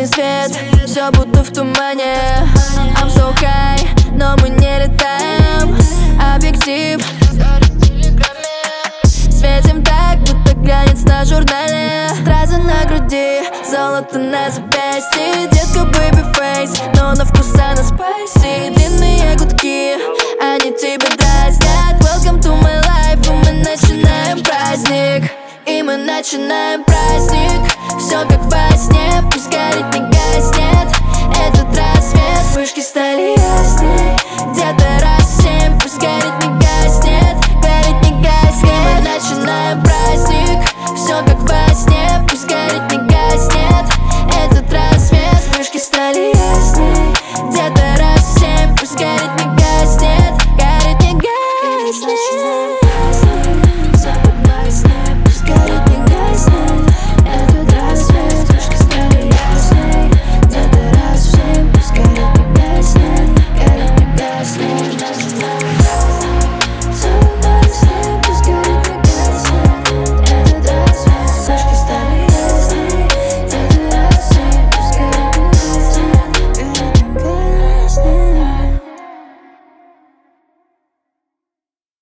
Лунный свет, все будто в тумане. I'm so high, но мы не летаем. Объектив светим так, будто глянец на журнале. Стразы на груди, золото на запястье. Детка, baby